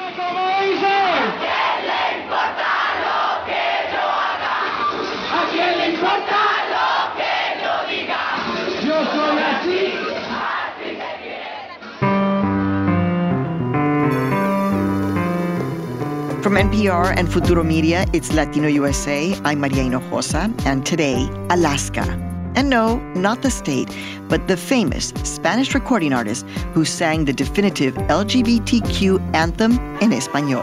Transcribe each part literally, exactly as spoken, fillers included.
From N P R and Futuro Media, it's Latino U S A. I'm Maria Hinojosa, and today, Alaska. And no, not the state, but the famous Spanish recording artist who sang the definitive L G B T Q anthem in Espanol.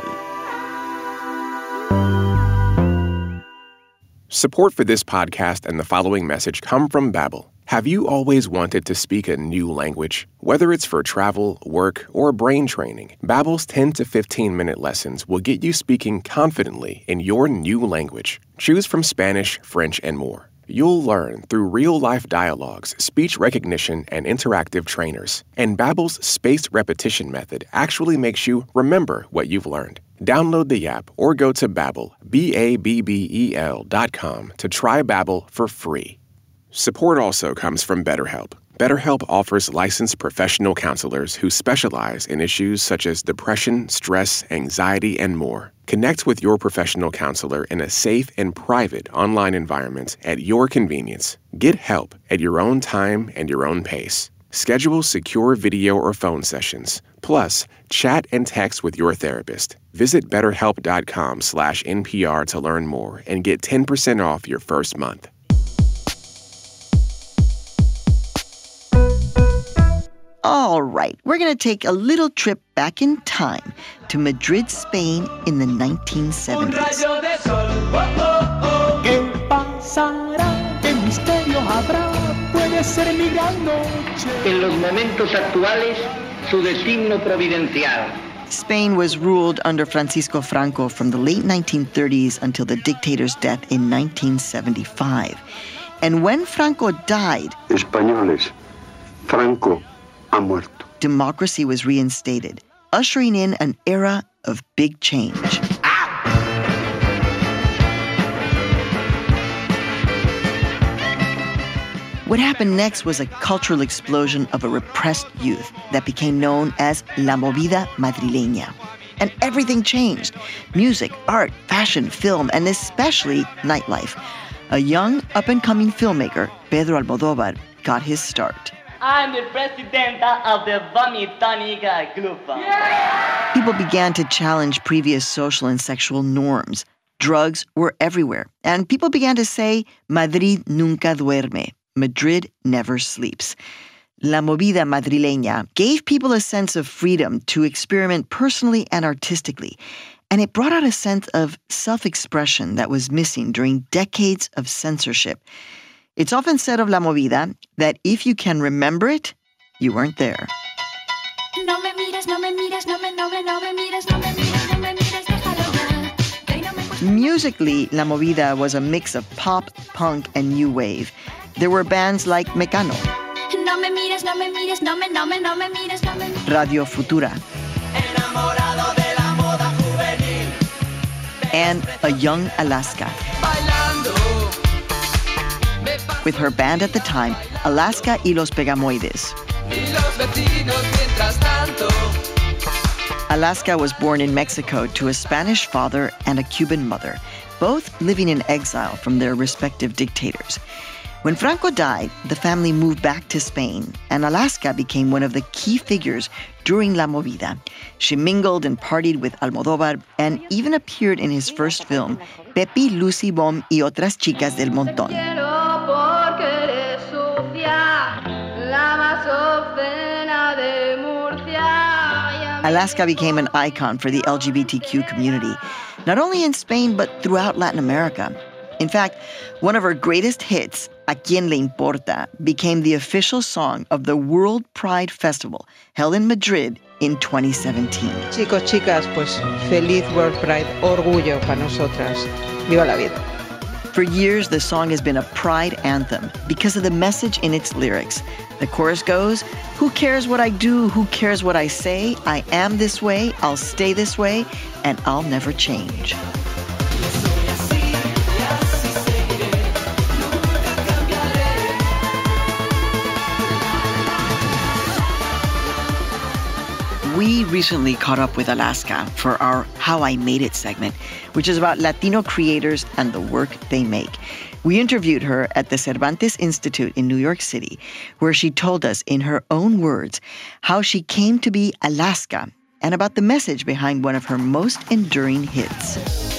Support for this podcast and the following message come from Babbel. Have you always wanted to speak a new language? Whether it's for travel, work, or brain training, Babbel's ten to fifteen minute lessons will get you speaking confidently in your new language. Choose from Spanish, French, and more. You'll learn through real-life dialogues, speech recognition, and interactive trainers. And Babbel's spaced repetition method actually makes you remember what you've learned. Download the app or go to Babbel, B A B B E L dot com to try Babbel for free. Support also comes from BetterHelp. BetterHelp offers licensed professional counselors who specialize in issues such as depression, stress, anxiety, and more. Connect with your professional counselor in a safe and private online environment at your convenience. Get help at your own time and your own pace. Schedule secure video or phone sessions. Plus, chat and text with your therapist. Visit betterhelp.com slash NPR to learn more and get ten percent off your first month. All right, we're going to take a little trip back in time to Madrid, Spain in the nineteen seventies. En los momentos actuales, su destino providencial. Spain was ruled under Francisco Franco from the late nineteen thirties until the dictator's death in nineteen seventy-five. And when Franco died, Españoles, Franco ha muerto. Democracy was reinstated, ushering in an era of big change. What happened next was a cultural explosion of a repressed youth that became known as La Movida Madrileña. And everything changed. Music, art, fashion, film, and especially nightlife. A young, up-and-coming filmmaker, Pedro Almodóvar, got his start. I'm the president of the Vomitónica Group. Yeah! People began to challenge previous social and sexual norms. Drugs were everywhere. And people began to say, Madrid nunca duerme. Madrid never sleeps. La Movida Madrileña gave people a sense of freedom to experiment personally and artistically. And it brought out a sense of self-expression that was missing during decades of censorship. It's often said of La Movida that if you can remember it, you weren't there. Musically, La Movida was a mix of pop, punk, and new wave. There were bands like Mecano, Radio Futura, and A Young Alaska. With her band at the time, Alaska y los Pegamoides. Alaska was born in Mexico to a Spanish father and a Cuban mother, both living in exile from their respective dictators. When Franco died, the family moved back to Spain, and Alaska became one of the key figures during La Movida. She mingled and partied with Almodóvar and even appeared in his first film, Pepi, Lucy Bomb y Otras Chicas del Montón. Alaska became an icon for the L G B T Q community, not only in Spain, but throughout Latin America. In fact, one of her greatest hits, A Quien Le Importa, became the official song of the World Pride Festival, held in Madrid in twenty seventeen. Chicos, chicas, pues feliz World Pride, orgullo para nosotras. Viva la vida. For years, the song has been a pride anthem because of the message in its lyrics. The chorus goes, who cares what I do, who cares what I say, I am this way, I'll stay this way, and I'll never change. We recently caught up with Alaska for our How I Made It segment, which is about Latino creators and the work they make. We interviewed her at the Cervantes Institute in New York City, where she told us in her own words how she came to be Alaska and about the message behind one of her most enduring hits.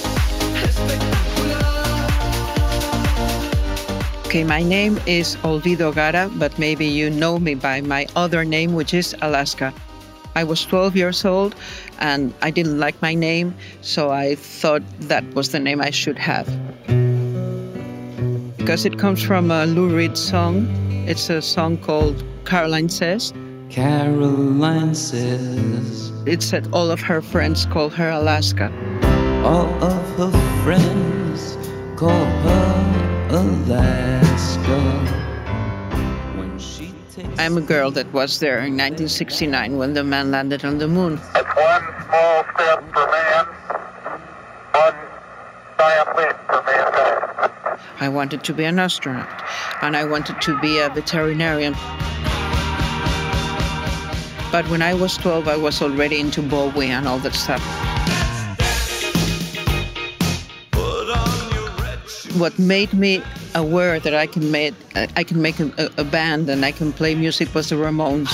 Okay, my name is Olvido Gara, but maybe you know me by my other name, which is Alaska. I was twelve years old and I didn't like my name, so I thought that was the name I should have. Because it comes from a Lou Reed song. It's a song called Caroline Says. Caroline Says. It said all of her friends call her Alaska. All of her friends call her Alaska. When she takes I'm a girl that was there in nineteen sixty-nine when the man landed on the moon. That's one small step for man, one giant leap for mankind. I wanted to be an astronaut, and I wanted to be a veterinarian. But when I was twelve, I was already into Bowie and all that stuff. What made me aware that I can make I can make a, a band and I can play music was the Ramones.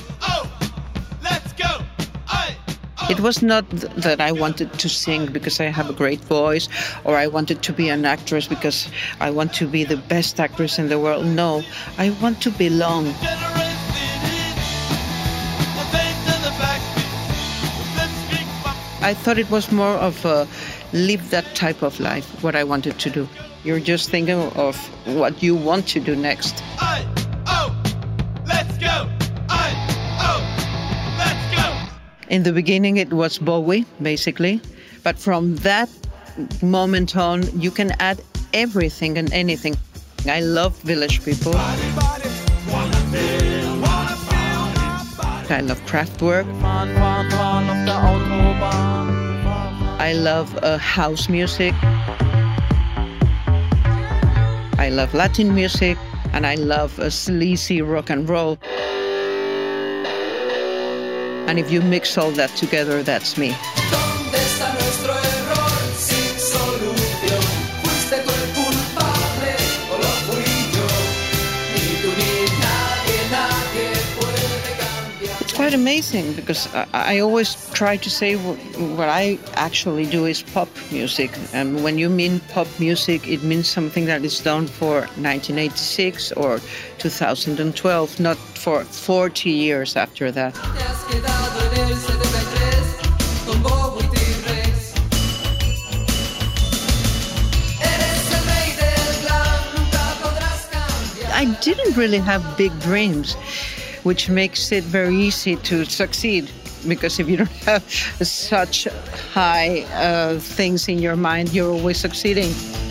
It was not th- that I wanted to sing because I have a great voice, or I wanted to be an actress because I want to be the best actress in the world. No, I want to belong. I thought it was more of a live that type of life, what I wanted to do. You're just thinking of what you want to do next. I, oh, let's go. I, oh, let's go. In the beginning, it was Bowie, basically. But from that moment on, you can add everything and anything. I love Village People. Body, body, wanna feel, wanna feel my body. I love Kraftwerk. Fahren, fahren, fahren auf der Autobahn. I love uh, house music. I love Latin music. And I love uh, sleazy rock and roll. And if you mix all that together, that's me. It's quite amazing because I, I always try to say what, what I actually do is pop music. And when you mean pop music, it means something that is done for nineteen eighty-six or two thousand twelve, not for forty years after that. I didn't really have big dreams, which makes it very easy to succeed. Because if you don't have such high uh, things in your mind, you're always succeeding.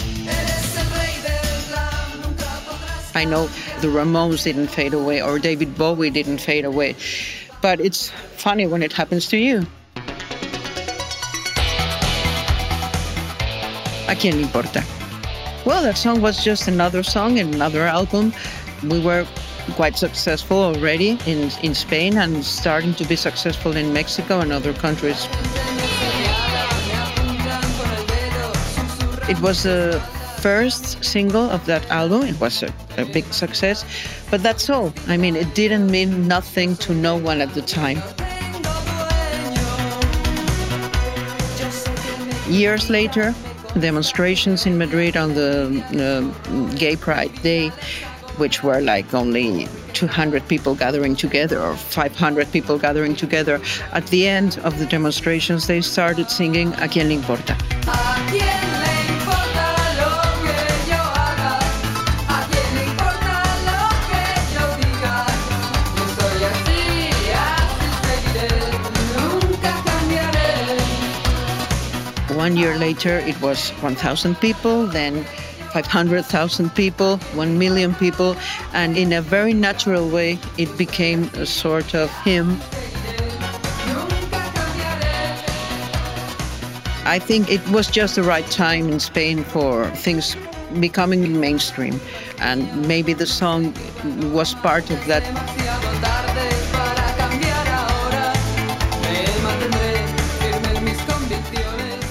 I know the Ramones didn't fade away or David Bowie didn't fade away. But it's funny when it happens to you. ¿A quién le importa? Well, that song was just another song in another album. We were quite successful already in, in Spain and starting to be successful in Mexico and other countries. It was the first single of that album. It was a, a big success, but that's all. I mean, it didn't mean nothing to no one at the time. Years later, demonstrations in Madrid on the uh, Gay Pride Day, which were like only two hundred people gathering together or five hundred people gathering together. At the end of the demonstrations, they started singing ¿A quién le importa? One year later, it was one thousand people, then five hundred thousand people, one million people, and in a very natural way, it became a sort of hymn. I think it was just the right time in Spain for things becoming mainstream, and maybe the song was part of that.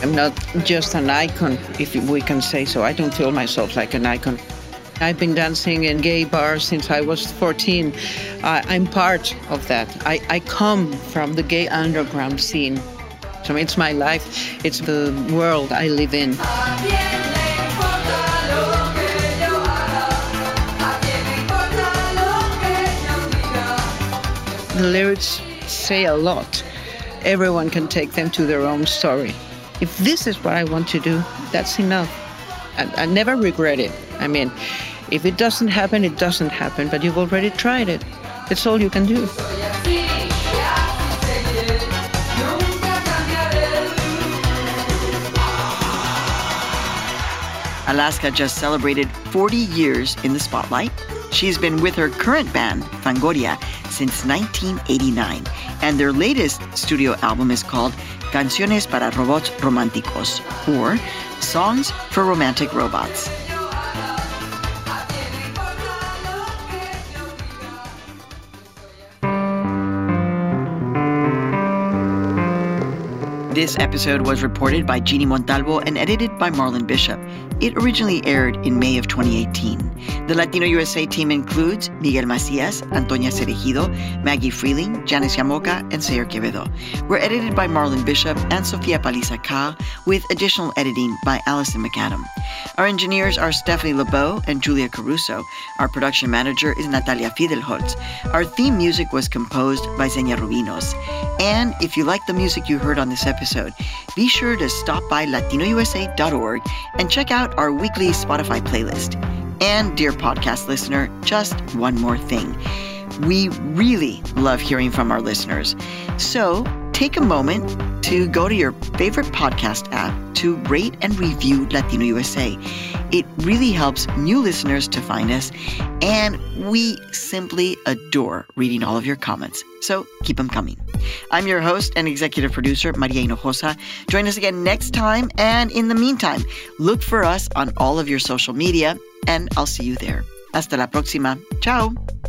I'm not just an icon, if we can say so. I don't feel myself like an icon. I've been dancing in gay bars since I was fourteen. Uh, I'm part of that. I, I come from the gay underground scene. So it's my life. It's the world I live in. The lyrics say a lot. Everyone can take them to their own story. If this is what I want to do, that's enough. I, I never regret it. I mean, if it doesn't happen, it doesn't happen, but you've already tried it. That's all you can do. Alaska just celebrated forty years in the spotlight. She's been with her current band, Fangoria, since nineteen eighty-nine. And their latest studio album is called Canciones para Robots Románticos, or Songs for Romantic Robots. This episode was reported by Jeannie Montalvo and edited by Marlon Bishop. It originally aired in May of twenty eighteen. The Latino U S A team includes Miguel Macias, Antonia Cerejido, Maggie Freeling, Janice Yamoca, and Sayer Quevedo. We're edited by Marlon Bishop and Sofia Paliza Carr, with additional editing by Allison McAdam. Our engineers are Stephanie LeBeau and Julia Caruso. Our production manager is Natalia Fidelholtz. Our theme music was composed by Zenia Rubinos. And if you like the music you heard on this episode, be sure to stop by latino u s a dot org and check out our weekly Spotify playlist. And, dear podcast listener, just one more thing. We really love hearing from our listeners. So take a moment to go to your favorite podcast app to rate and review Latino U S A. It really helps new listeners to find us, and we simply adore reading all of your comments. So keep them coming. I'm your host and executive producer, Maria Hinojosa. Join us again next time, and in the meantime, look for us on all of your social media, and I'll see you there. Hasta la próxima. Ciao.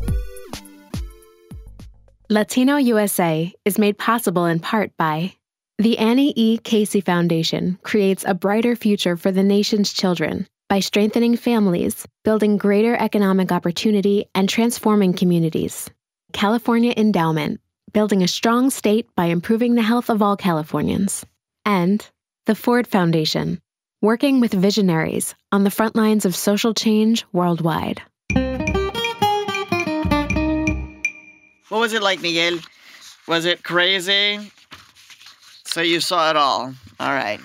Latino U S A is made possible in part by the Annie E. Casey Foundation creates a brighter future for the nation's children by strengthening families, building greater economic opportunity, and transforming communities. California Endowment, building a strong state by improving the health of all Californians. And the Ford Foundation, working with visionaries on the front lines of social change worldwide. What was it like, Miguel? Was it crazy? So you saw it all. All right.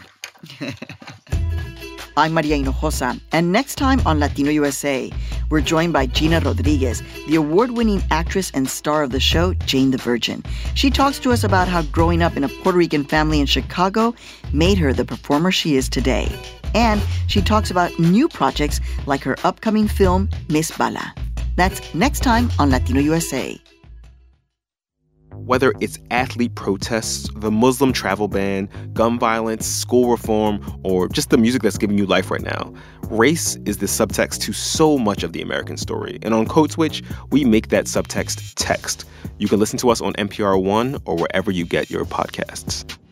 I'm Maria Hinojosa, and next time on Latino U S A, we're joined by Gina Rodriguez, the award-winning actress and star of the show, Jane the Virgin. She talks to us about how growing up in a Puerto Rican family in Chicago made her the performer she is today. And she talks about new projects like her upcoming film, Miss Bala. That's next time on Latino U S A. Whether it's athlete protests, the Muslim travel ban, gun violence, school reform, or just the music that's giving you life right now, race is the subtext to so much of the American story. And on Code Switch, we make that subtext text. You can listen to us on N P R One or wherever you get your podcasts.